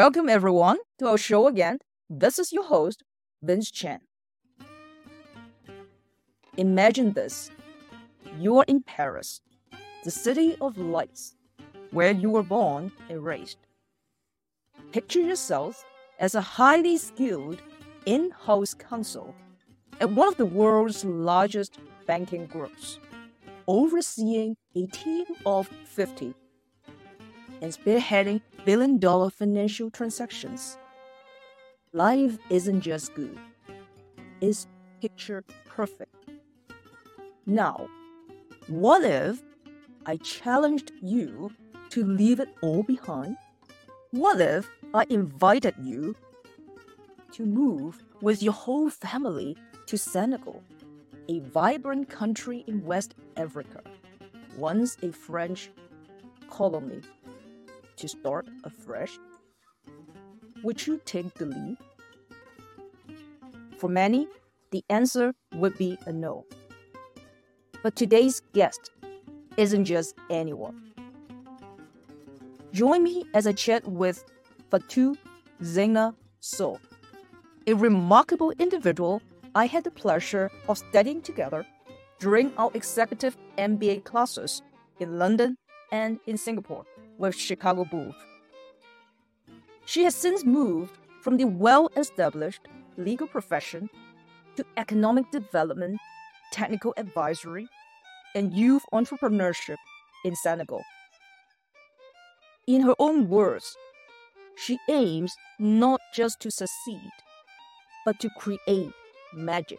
Welcome everyone to our show again. This is your host, Vince Chen. Imagine this. You are in Paris, the city of lights, where you were born and raised. Picture yourself as a highly skilled in-house counsel at one of the world's largest banking groups, overseeing a team of 50 and spearheading billion-dollar financial transactions. Life isn't just good, it's picture perfect. Now, what if I challenged you to leave it all behind? What if I invited you to move with your whole family to Senegal, a vibrant country in West Africa, once a French colony, to start afresh? Would you take the leap? For many, the answer would be a no. But today's guest isn't just anyone. Join me as I chat with Fatou Zeina Sow, a remarkable individual I had the pleasure of studying together during our executive MBA classes in London and in Singapore with Chicago Booth. She has since moved from the well-established legal profession to economic development, technical advisory, and youth entrepreneurship in Senegal. In her own words, she aims not just to succeed, but to create magic.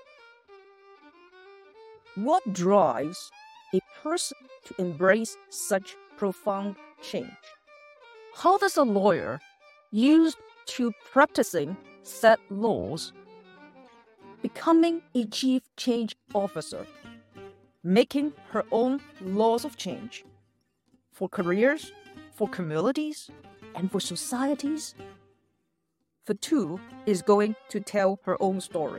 What drives a person to embrace such profound change? How does a lawyer used to practicing set laws, becoming a chief change officer, making her own laws of change for careers, for communities, and for societies? Fatou is going to tell her own story.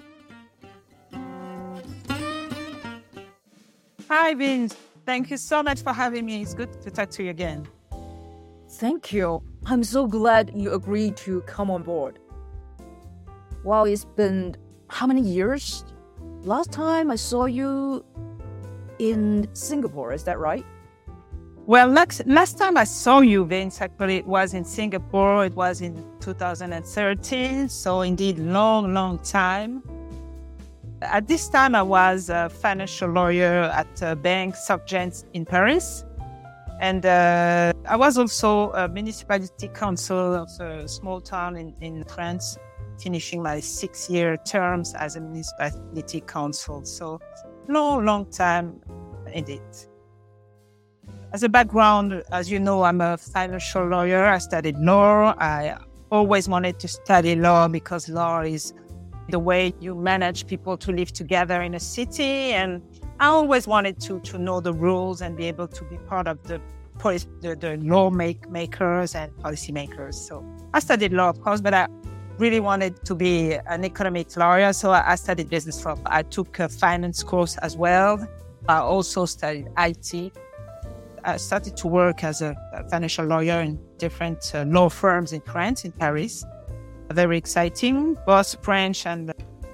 Hi, Vince. Thank you so much for having me. It's good to talk to you again. Thank you. I'm so glad you agreed to come on board. Wow, it's been how many years? Last time I saw you in Singapore, is that right? Well, last time I saw you, Vince, actually, it was in Singapore. It was in 2013. So indeed, long time. At this time, I was a financial lawyer at a bank, SocGen in Paris. And I was also a municipality council of a small town in France, finishing my 6-year terms as a municipality council. So long time indeed. As a background, as you know, I'm a financial lawyer. I studied law. I always wanted to study law because law is the way you manage people to live together in a city. And I always wanted to know the rules and be able to be part of the law makers and policymakers. So I studied law, of course, but I really wanted to be an economic lawyer. So I studied business law. I took a finance course as well. I also studied IT. I started to work as a financial lawyer in different law firms in France, in Paris. Very exciting, both French and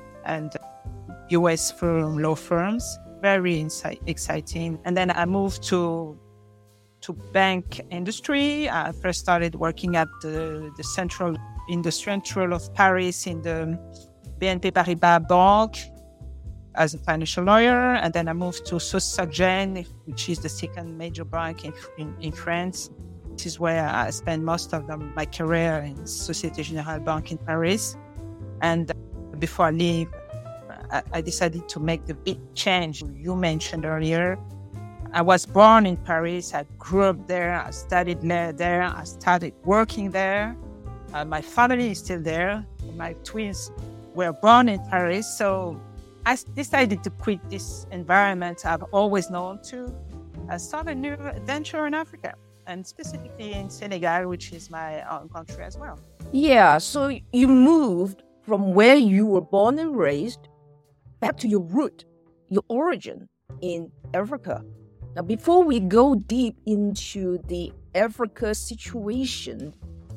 US law firms. Very exciting. And then I moved to bank industry. I first started working at the central industrial of Paris in the BNP Paribas Bank as a financial lawyer, and then I moved to SocGen, which is the second major bank in France. This is where I spent most of my career in Société Générale Bank in Paris. And before I leave, I decided to make the big change you mentioned earlier. I was born in Paris. I grew up there. I studied there. I started working there. My family is still there. My twins were born in Paris. So I decided to quit this environment I've always known to start a new adventure in Africa, and specifically in Senegal, which is my own country as well. Yeah, so you moved from where you were born and raised back to your root, your origin in Africa. Now, before we go deep into the Africa situation,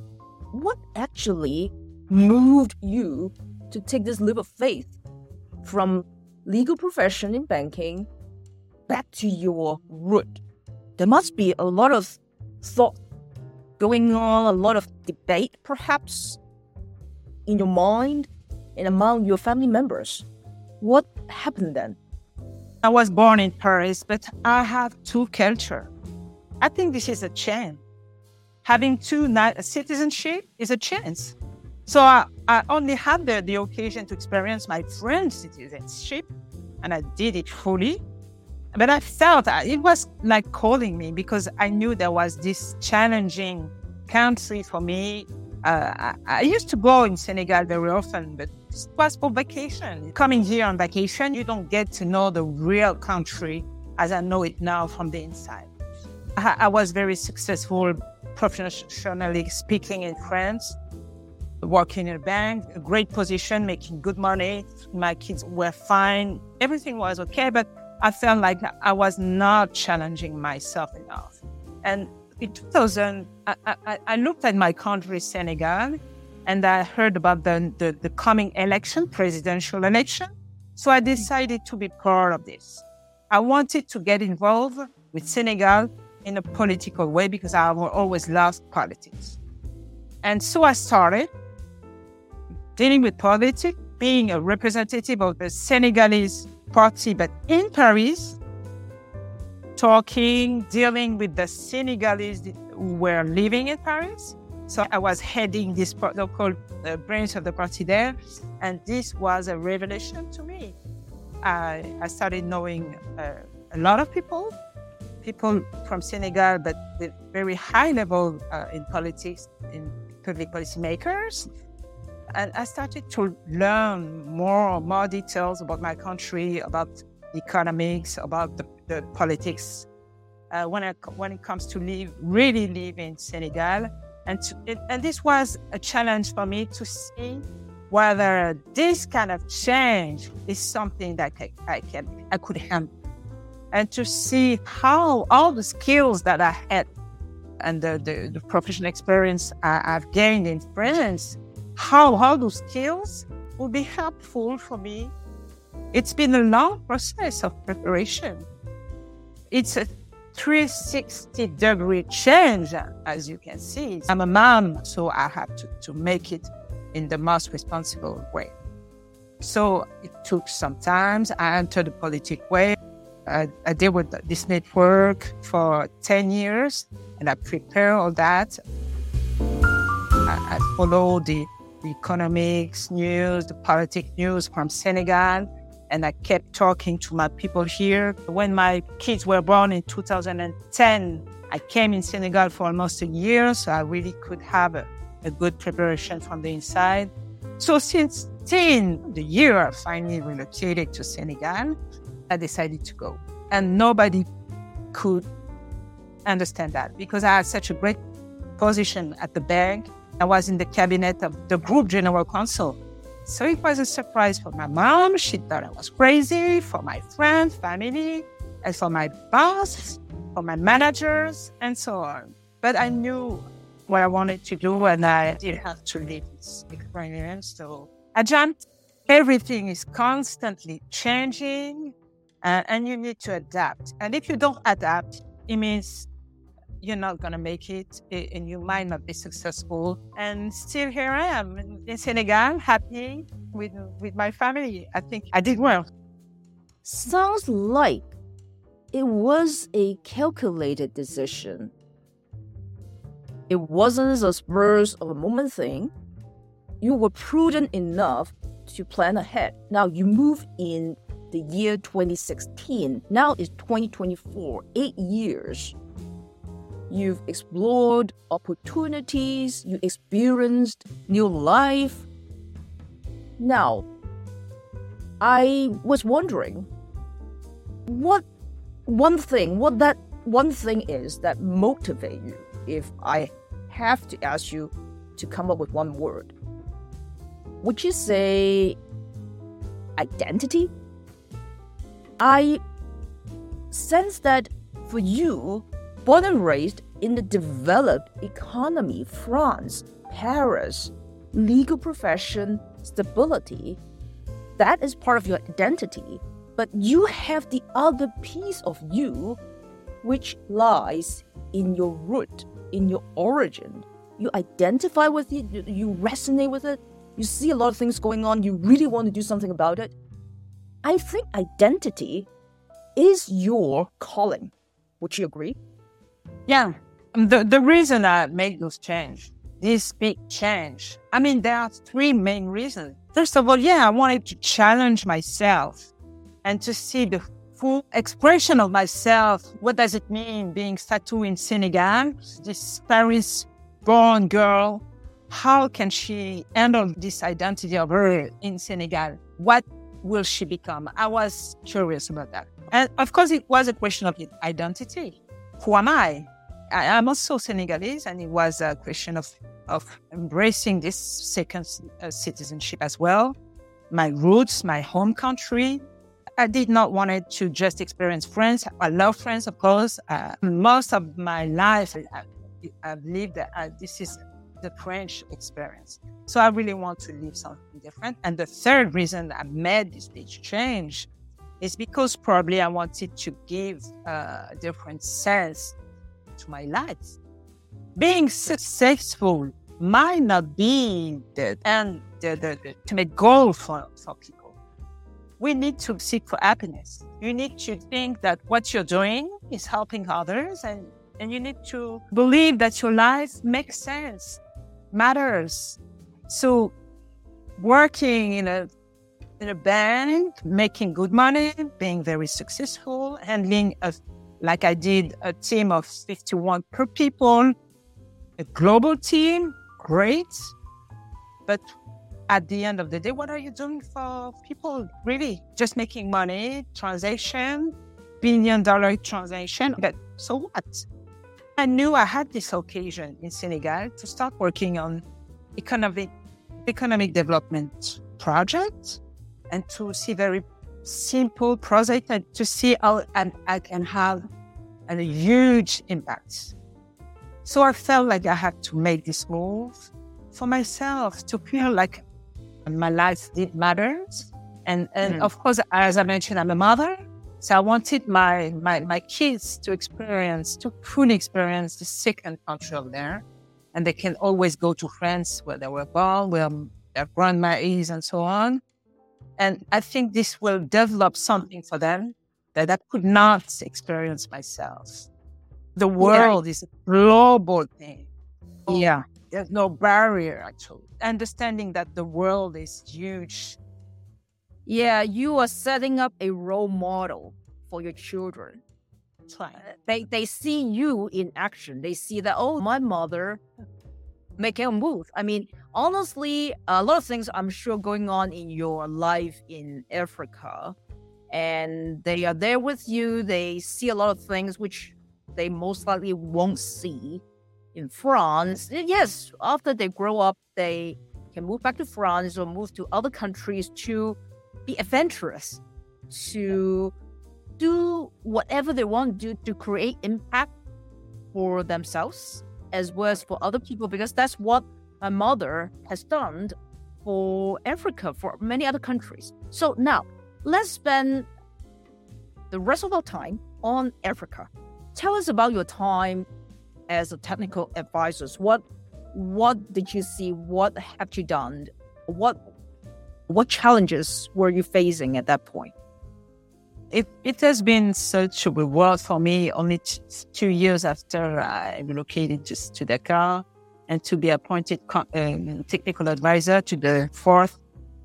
what actually moved you to take this leap of faith from legal profession in banking back to your root? There must be a lot of thought going on, a lot of debate perhaps in your mind and among your family members. What happened then? I was born in Paris, but I have two cultures. I think this is a chance. Having two citizenship is a chance. So I only had the occasion to experience my French citizenship, and I did it fully. But I felt it was like calling me, because I knew there was this challenging country for me. I used to go in Senegal very often, but it was for vacation. Coming here on vacation, you don't get to know the real country as I know it now from the inside. I was very successful professionally speaking in France, working in a bank, a great position, making good money. My kids were fine. Everything was okay, but I felt like I was not challenging myself enough. And in 2000, I looked at my country, Senegal, and I heard about the coming election, presidential election. So I decided to be part of this. I wanted to get involved with Senegal in a political way, because I always loved politics. And so I started dealing with politics, being a representative of the Senegalese party, but in Paris, dealing with the Senegalese who were living in Paris. So I was heading this local branch of the party there, and this was a revelation to me. I started knowing a lot of people from Senegal, but with very high level in politics, in public policymakers. And I started to learn more details about my country, about economics, about the politics. When it comes to really live in Senegal, and this was a challenge for me to see whether this kind of change is something that I could handle, and to see how all the skills that I had and the professional experience I've gained in France, how those skills will be helpful for me. It's been a long process of preparation. It's a 360-degree change, as you can see. I'm a mom, so I have to make it in the most responsible way. So it took some time. I entered the political way. I did with this network for 10 years, and I prepared all that. I followed the economics news, the politics news from Senegal, and I kept talking to my people here. When my kids were born in 2010, I came in Senegal for almost a year, so I really could have a good preparation from the inside. So since the year I finally relocated to Senegal, I decided to go. And nobody could understand that, because I had such a great position at the bank. I was in the cabinet of the group general counsel. So it was a surprise for my mom. She thought I was crazy, for my friends, family, and for my boss, for my managers, and so on. But I knew what I wanted to do, and I did have to live this experience. So I jumped. Everything is constantly changing, and you need to adapt. And if you don't adapt, it means you're not going to make it, and you might not be successful. And still here I am in Senegal, happy with my family. I think I did well. Sounds like it was a calculated decision. It wasn't a spurs of a moment thing. You were prudent enough to plan ahead. Now you moved in the year 2016. Now it's 2024, 8 years. You've explored opportunities, you experienced new life. Now, I was wondering, what that one thing is that motivate you, if I have to ask you to come up with one word. Would you say identity? I sense that for you, born and raised in the developed economy, France, Paris, legal profession, stability, that is part of your identity. But you have the other piece of you, which lies in your root, in your origin. You identify with it, you resonate with it, you see a lot of things going on, you really want to do something about it. I think identity is your calling. Would you agree? Yeah. The reason I made this big change, there are three main reasons. First of all, I wanted to challenge myself and to see the full expression of myself. What does it mean being Fatou in Senegal, this Paris-born girl? How can she handle this identity of her in Senegal? What will she become? I was curious about that. And of course, it was a question of identity. Who am I? I'm also Senegalese, and it was a question of embracing this second citizenship as well. My roots, my home country. I did not want it to just experience France. I love France, of course. Most of my life, I've lived, this is the French experience. So I really want to live something different. And the third reason I made this big change is because probably I wanted to give a different sense to my life. Being successful might not be the ultimate goal for people. We need to seek for happiness. You need to think that what you're doing is helping others, and you need to believe that your life makes sense, matters. So working in a bank, making good money, being very successful, handling like I did, a team of 51 people, a global team, great. But at the end of the day, what are you doing for people, really? Just making money, transaction, billion-dollar transaction. But so what? I knew I had this occasion in Senegal to start working on economic development projects and to see very simple projects and to see how I can have a huge impact. So I felt like I had to make this move for myself to feel like my life did matter. And of course, as I mentioned, I'm a mother. So I wanted my kids to fully experience the second country of there. And they can always go to France where they were born, where their grandma is, and so on. And I think this will develop something for them that I could not experience myself. The world is a global thing. Yeah. There's no barrier, actually. Understanding that the world is huge. Yeah, you are setting up a role model for your children. They see you in action. They see that, my mother making a move. Honestly, a lot of things I'm sure going on in your life in Africa. And they are there with you. They see a lot of things which they most likely won't see in France. Yes, after they grow up, they can move back to France or move to other countries to be adventurous, to do whatever they want to do to create impact for themselves as well as for other people, because that's what my mother has done for Africa, for many other countries. So now, let's spend the rest of our time on Africa. Tell us about your time as a technical advisor. What did you see? What have you done? What challenges were you facing at that point? It has been such a reward for me only 2 years after I relocated to Dakar and to be appointed technical advisor to the fourth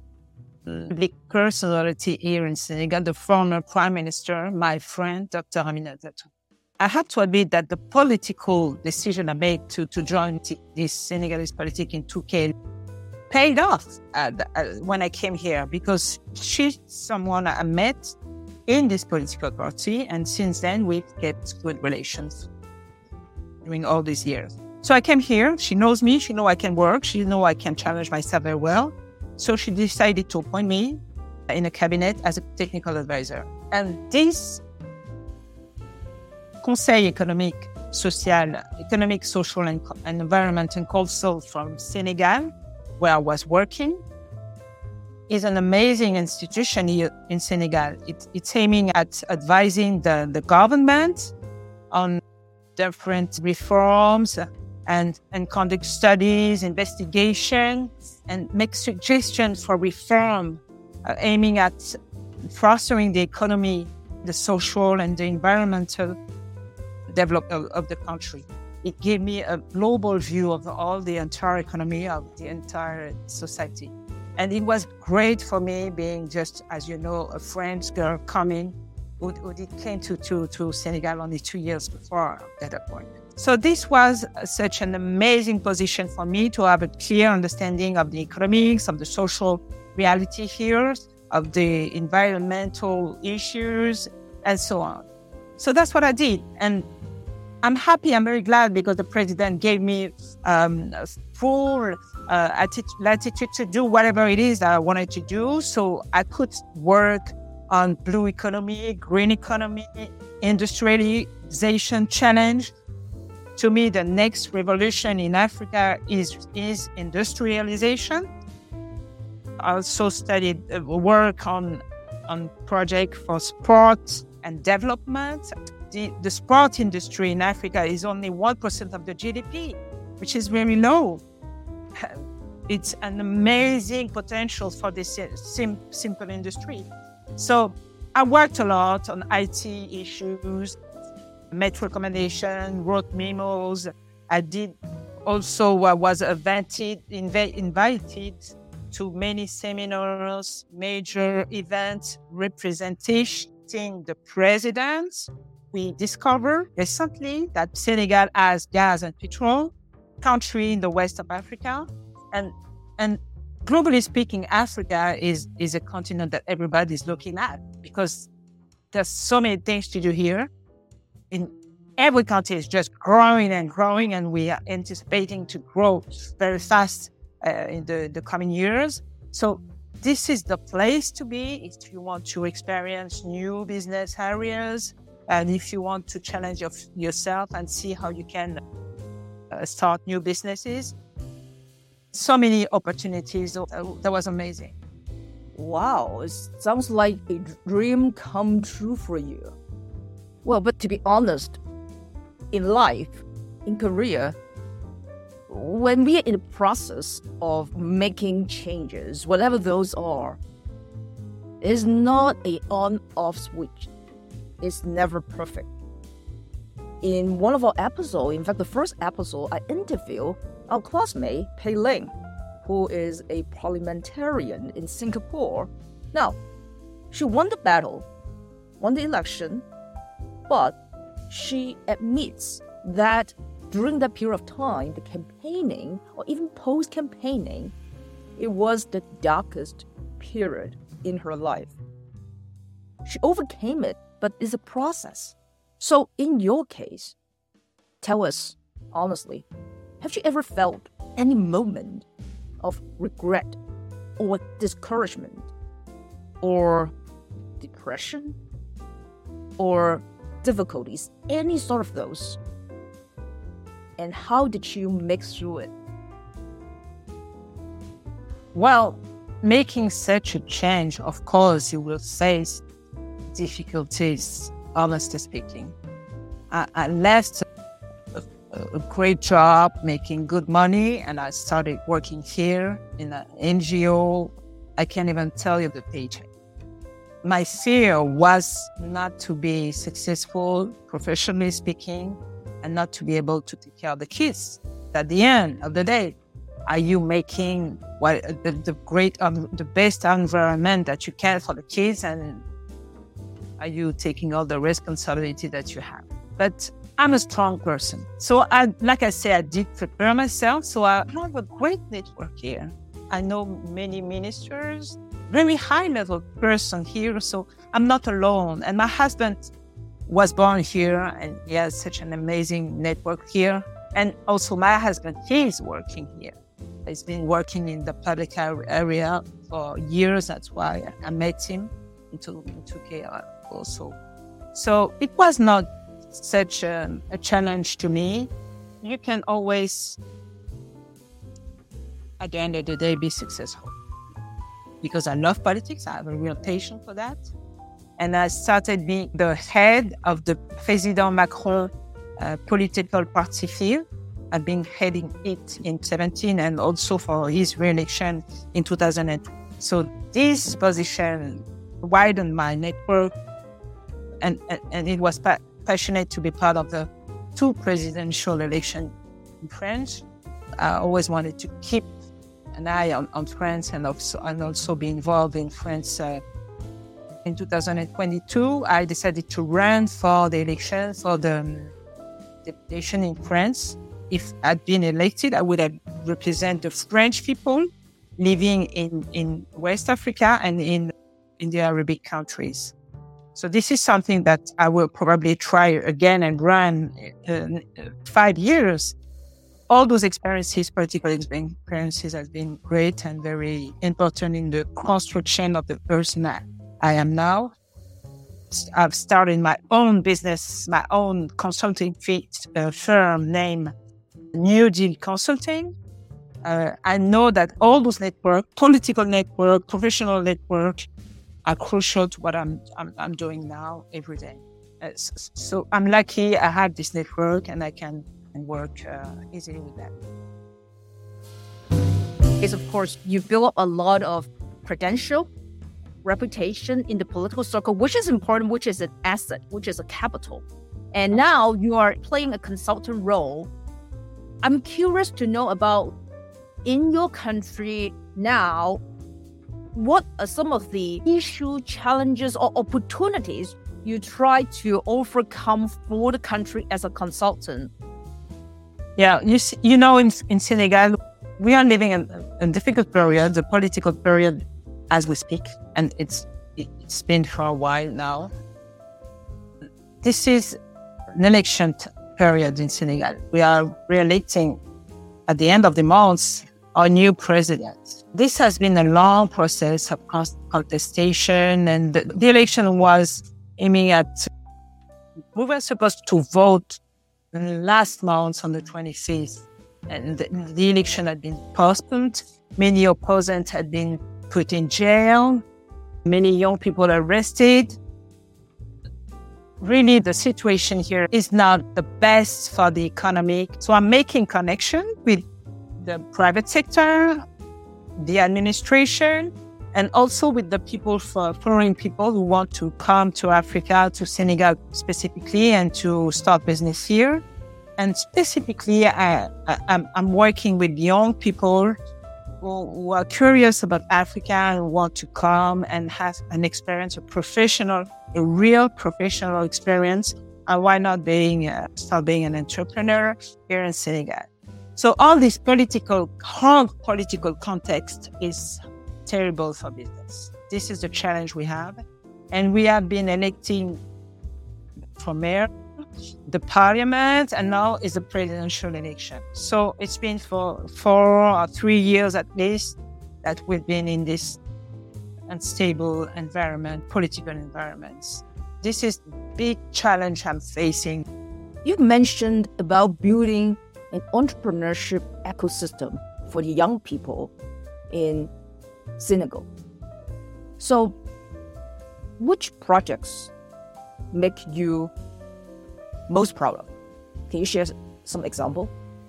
big personality here in Senegal, the former prime minister, my friend, Dr. Aminata Touré. I have to admit that the political decision I made to join this Senegalese politics in 2K paid off when I came here, because she's someone I met in this political party, and since then we've kept good relations during all these years. So I came here, she knows me, she knows I can work, she knows I can challenge myself very well. So she decided to appoint me in a cabinet as a technical advisor. And this Conseil économique social, economic, social, and environment and council from Senegal, where I was working. It's an amazing institution here in Senegal. It's aiming at advising the government on different reforms and conduct studies, investigation, and make suggestions for reform, aiming at fostering the economy, the social and the environmental development of the country. It gave me a global view of all the entire economy, of the entire society. And it was great for me being just, as you know, a French girl coming who came to Senegal only 2 years before that point. So this was such an amazing position for me to have a clear understanding of the economics, of the social reality here, of the environmental issues, and so on. So that's what I did. And I'm happy, I'm very glad, because the president gave me full latitude to do whatever it is that I wanted to do. So I could work on blue economy, green economy, industrialization challenge. To me, the next revolution in Africa is industrialization. I also studied work on project for sport and development. The sport industry in Africa is only 1% of the GDP, which is very low. It's an amazing potential for this simple industry. So I worked a lot on IT issues, met recommendation, wrote memos. I did also was invited to many seminars, major events representing the presidents. We discovered recently that Senegal has gas and petrol, country in the west of Africa. And globally speaking, Africa is a continent that everybody's looking at because there's so many things to do here. In every country is just growing, and we are anticipating to grow very fast in the coming years. So this is the place to be if you want to experience new business areas and if you want to challenge yourself and see how you can start new businesses. So many opportunities. That was amazing. Wow, it sounds like a dream come true for you. Well, but to be honest, in life, in career, when we are in the process of making changes, whatever those are, it's not an on-off switch. It's never perfect. In one of our episodes, in fact, the first episode, I interviewed our classmate, Pei Ling, who is a parliamentarian in Singapore. Now, she won the battle, won the election, but she admits that during that period of time, the campaigning, or even post-campaigning, it was the darkest period in her life. She overcame it, but it's a process. So in your case, tell us honestly, have you ever felt any moment of regret or discouragement or depression or difficulties, any sort of those? And how did you make through it? Well, making such a change, of course, you will face difficulties, honestly speaking. I left a great job, making good money, and I started working here in an NGO. I can't even tell you the paycheck. My fear was not to be successful, professionally speaking, and not to be able to take care of the kids. At the end of the day, are you making the best environment that you can for the kids, and are you taking all the responsibility that you have? But I'm a strong person. So like I said, I did prepare myself. So I have a great network here. I know many ministers, very high level person here. So I'm not alone. And my husband was born here and he has such an amazing network here. And also my husband, he is working here. He's been working in the public area for years. That's why I met him into care also. So it was not such a challenge to me. You can always, at the end of the day, be successful. Because I love politics, I have a real passion for that. And I started being the head of the President Macron political party field. I've been heading it in 2017 and also for his re-election in 2002. So this position widened my network, and it was passionate to be part of the 2 presidential elections in France. I always wanted to keep an eye on France and also be involved in France. In 2022, I decided to run for the election for the deputation in France. If I'd been elected, I would have represented the French people living in West Africa and in the Arabic countries. So this is something that I will probably try again and run 5 years. All those political experiences have been great and very important in the construction of the person I am now. I've started my own business, my own consulting firm named New Deal Consulting. I know that all those political network, professional network, are crucial to what I'm doing now every day. So I'm lucky I have this network and I can work easily with that. Is of course you build up a lot of credential, reputation in the political circle, which is important, which is an asset, which is a capital. And now you are playing a consultant role. I'm curious to know about, in your country now, what are some of the issue, challenges, or opportunities you try to overcome for the country as a consultant? Yeah, you know, in Senegal, we are living in a difficult period, the political period as we speak, and it's been for a while now. This is an election period in Senegal. We are re-electing at the end of the month our new president. This has been a long process of contestation, and the election was aiming at... We were supposed to vote last month on the 25th, and the election had been postponed. Many opponents had been put in jail. Many young people arrested. Really, the situation here is not the best for the economy. So I'm making connection with the private sector, the administration, and also with the people, foreign people who want to come to Africa, to Senegal specifically, and to start business here. And specifically, I'm working with young people who are curious about Africa and want to come and have an experience, a real professional experience. And why not start being an entrepreneur here in Senegal? So all this hard political context is terrible for business. This is the challenge we have. And we have been electing for mayor, the parliament, and now is the presidential election. So it's been for 4 or 3 years at least that we've been in this unstable environment, political environments. This is the big challenge I'm facing. You mentioned about building an entrepreneurship ecosystem for the young people in Senegal. So, which projects make you most proud of? Can you share some example?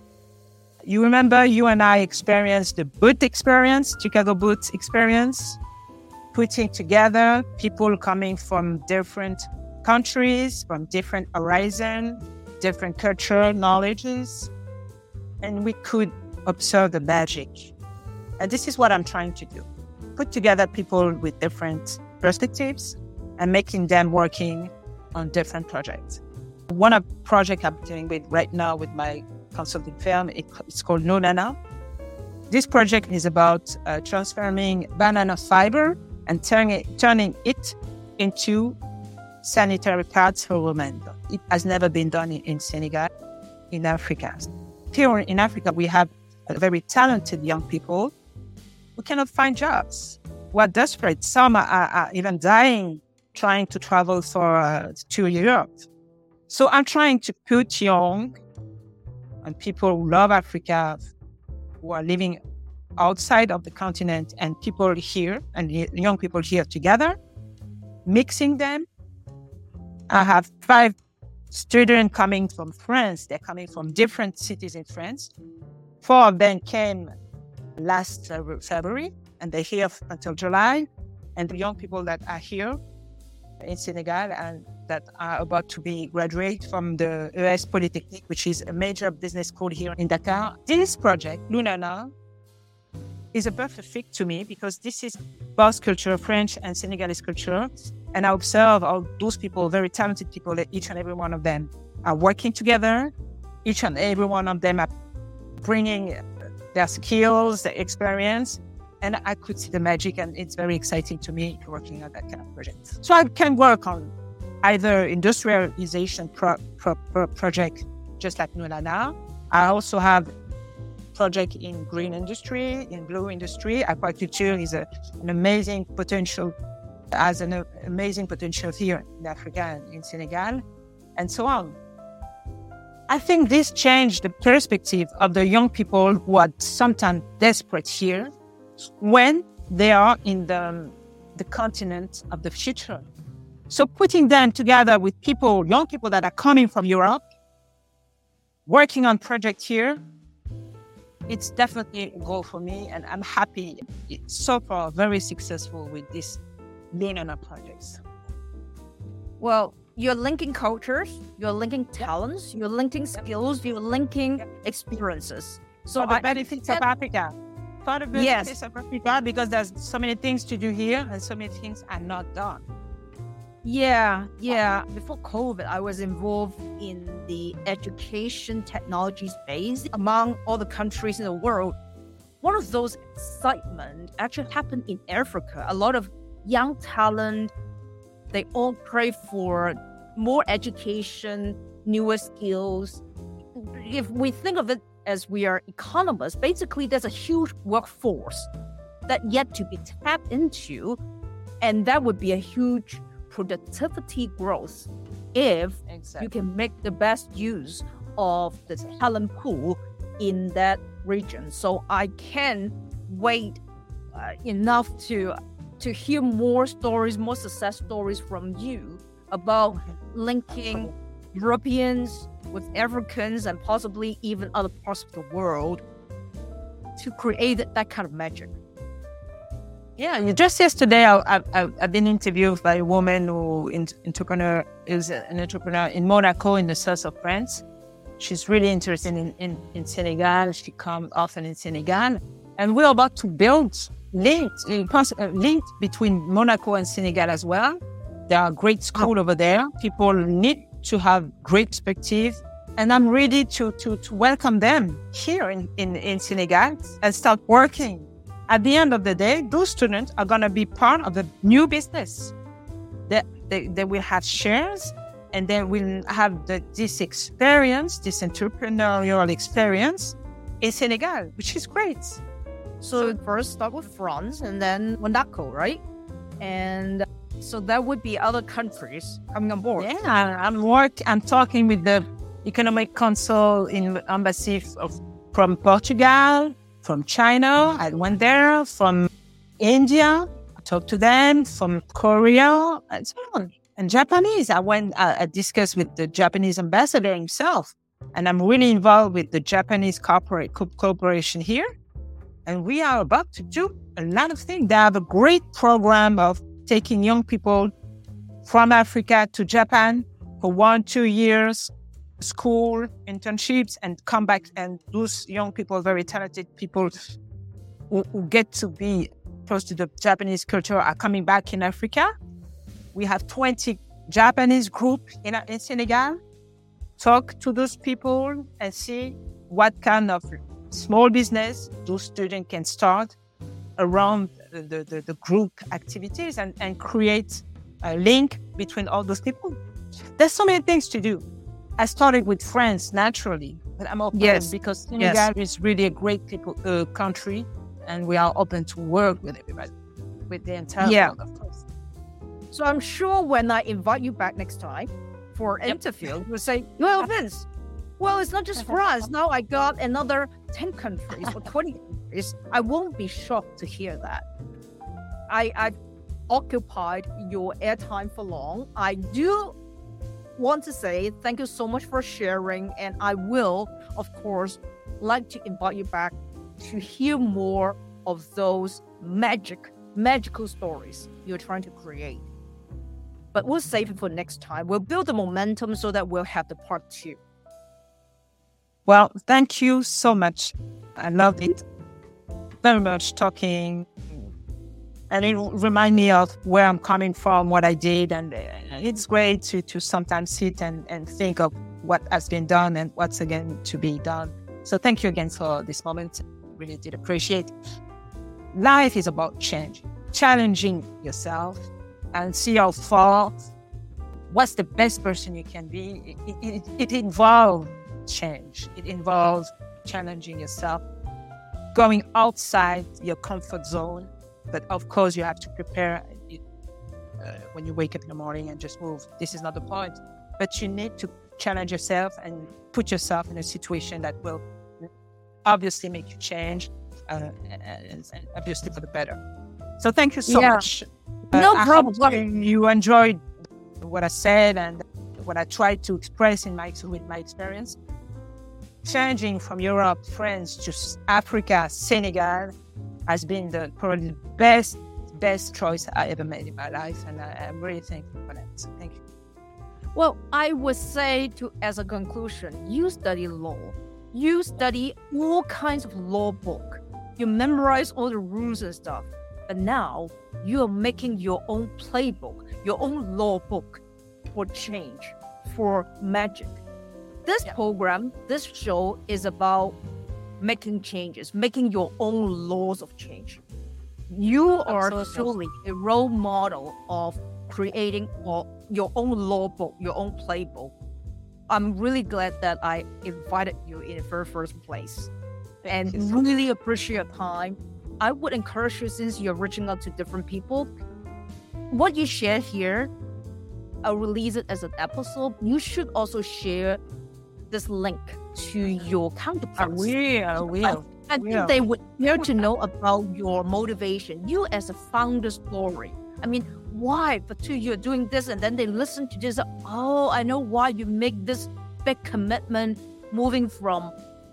You remember you and I experienced the Boot experience, Chicago Boot experience, putting together people coming from different countries, from different horizons, different cultural knowledges, and we could observe the magic. And this is what I'm trying to do. Put together people with different perspectives and making them working on different projects. One of the projects I'm doing right now with my consulting firm, it's called Nonana. This project is about transforming banana fiber and turning it into sanitary pads for women. It has never been done in Senegal, in Africa. Here in Africa, we have very talented young people who cannot find jobs, who are desperate. Some are even dying trying to travel to Europe. So I'm trying to put young and people who love Africa, who are living outside of the continent, and people here, and young people here together, mixing them. I have 5 students coming from France. They're coming from different cities in France. 4 of them came last February, and they're here until July. And the young people that are here in Senegal and that are about to be graduate from the ES Polytechnique, which is a major business school here in Dakar. This project, Lunana, is a perfect fit to me because this is both culture, French and Senegalese culture. And I observe all those people, very talented people, that each and every one of them are working together. Each and every one of them are bringing their skills, their experience. And I could see the magic, and it's very exciting to me working on that kind of project. So I can work on either industrialization project, just like Lunana. I also have project in green industry, in blue industry. Aquaculture is an amazing potential, has an amazing potential here in Africa and in Senegal, and so on. I think this changed the perspective of the young people who are sometimes desperate here when they are in the continent of the future. So putting them together with people, young people that are coming from Europe, working on projects here, it's definitely a goal for me, and I'm happy. It's so far very successful with this Lunana projects. Well, you're linking cultures, you're linking talents, you're linking skills, you're linking experiences. So the benefits of Africa. For the benefits of Africa, because there's so many things to do here and so many things are not done. Yeah. Before COVID, I was involved in the education technology space among all the countries in the world. One of those excitement actually happened in Africa. A lot of young talent, they all crave for more education, newer skills. If we think of it as we are economists, basically there's a huge workforce that yet to be tapped into, and that would be a huge productivity growth if you can make the best use of the talent pool in that region. So I can wait enough to hear more stories, more success stories from you about linking Europeans with Africans and possibly even other parts of the world to create that kind of magic. Yeah, just yesterday I've been interviewed by a woman who is an entrepreneur in Monaco in the south of France. She's really interested in Senegal. She comes often in Senegal. And we're about to build links between Monaco and Senegal as well. There are great schools over there. People need to have great perspective. And I'm ready to welcome them here in Senegal and start working. At the end of the day, those students are going to be part of the new business. They will have shares, and they will have this experience, this entrepreneurial experience in Senegal, which is great. So first start with France and then Monaco, right? And so that would be other countries coming on board. Yeah, I'm talking with the Economic Council in Embassy from Portugal, from China, I went there, from India, I talked to them, from Korea, and so on. And Japanese, I discussed with the Japanese ambassador himself, and I'm really involved with the Japanese corporation here. And we are about to do a lot of things. They have a great program of taking young people from Africa to Japan for 1-2 years, school, internships, and come back. And those young people, very talented people who get to be close to the Japanese culture are coming back in Africa. We have 20 Japanese groups in Senegal. Talk to those people and see what kind of small business those students can start around the group activities and create a link between all those people. There's so many things to do. I started with France naturally, but I'm open because Senegal is really a great country, and we are open to work with everybody, with the entire world, of course. So I'm sure when I invite you back next time, for an interview, you would say, well, Vince, well, it's not just France. Now I got another 10 countries or 20 countries. I won't be shocked to hear that. I've occupied your airtime for long. I do want to say thank you so much for sharing, and I will, of course, like to invite you back to hear more of those magical stories you're trying to create. But we'll save it for next time. We'll build the momentum so that we'll have the part 2. Well, thank you so much. I loved it very much talking. And it remind me of where I'm coming from, what I did. And it's great to sometimes sit and think of what has been done and what's again to be done. So thank you again for this moment. Really did appreciate it. Life is about change, challenging yourself and see how far, what's the best person you can be. It involves change. It involves challenging yourself, going outside your comfort zone. But of course, you have to prepare when you wake up in the morning and just move. This is not the point. But you need to challenge yourself and put yourself in a situation that will obviously make you change, and obviously for the better. So thank you so much. No problem. I hope you enjoyed what I said and what I tried to express with my experience. Changing from Europe, France to Africa, Senegal has been probably the best choice I ever made in my life, and I'm really thankful for that. So thank you. Well, I would say as a conclusion, you study law. You study all kinds of law book. You memorize all the rules and stuff. But now you are making your own playbook, your own law book for change, for magic. This program, this show is about making changes, making your own laws of change. You are truly a role model of creating your own law book, your own playbook. I'm really glad that I invited you in the very first place. And really appreciate your time. I would encourage you, since you're reaching out to different people, what you share here, I'll release it as an episode. You should also share this link to your counterparts. I will. I think they would care to know about your motivation, you as a founder story. I mean, why the two you're doing this, and then they listen to this. Oh, I know why you make this big commitment, moving from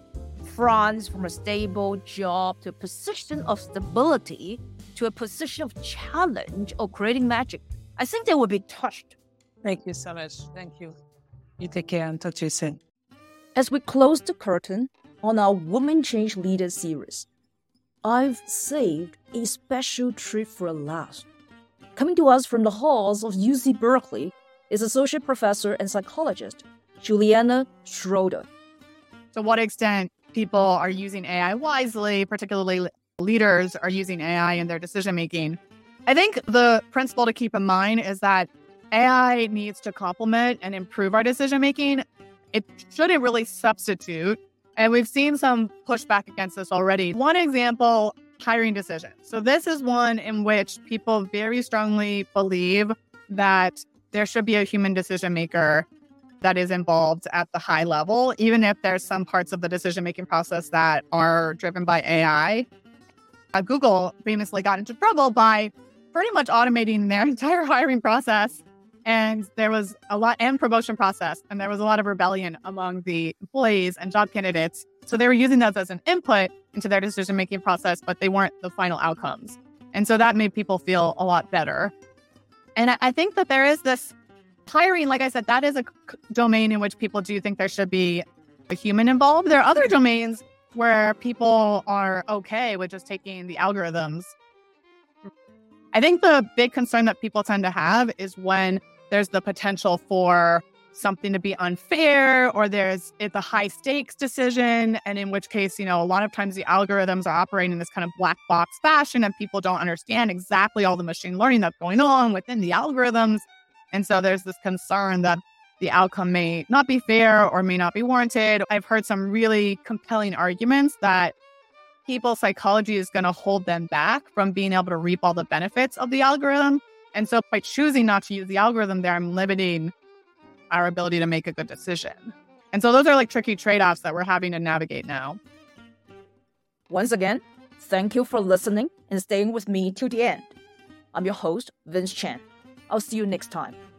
France, from a stable job to a position of stability to a position of challenge or creating magic. I think they will be touched. Thank you so much. Thank you. You take care and talk to you soon. As we close the curtain on our Women Change Leaders series, I've saved a special treat for last. Coming to us from the halls of UC Berkeley is Associate Professor and Psychologist Juliana Schroeder. To what extent people are using AI wisely, particularly leaders are using AI in their decision-making. I think the principle to keep in mind is that AI needs to complement and improve our decision-making. It shouldn't really substitute. And we've seen some pushback against this already. One example, hiring decisions. So this is one in which people very strongly believe that there should be a human decision maker that is involved at the high level, even if there's some parts of the decision-making process that are driven by AI. Google famously got into trouble by pretty much automating their entire hiring process. And there was a lot, and promotion process, and there was a lot of rebellion among the employees and job candidates. So they were using those as an input into their decision-making process, but they weren't the final outcomes. And so that made people feel a lot better. And I think that there is this hiring, like I said, that is a domain in which people do think there should be a human involved. There are other domains where people are okay with just taking the algorithms. I think the big concern that people tend to have is when there's the potential for something to be unfair, or it's a high stakes decision. And in which case, a lot of times the algorithms are operating in this kind of black box fashion and people don't understand exactly all the machine learning that's going on within the algorithms. And so there's this concern that the outcome may not be fair or may not be warranted. I've heard some really compelling arguments that people's psychology is going to hold them back from being able to reap all the benefits of the algorithm. And so by choosing not to use the algorithm there, I'm limiting our ability to make a good decision. And so those are like tricky trade-offs that we're having to navigate now. Once again, thank you for listening and staying with me to the end. I'm your host, Vince Chen. I'll see you next time.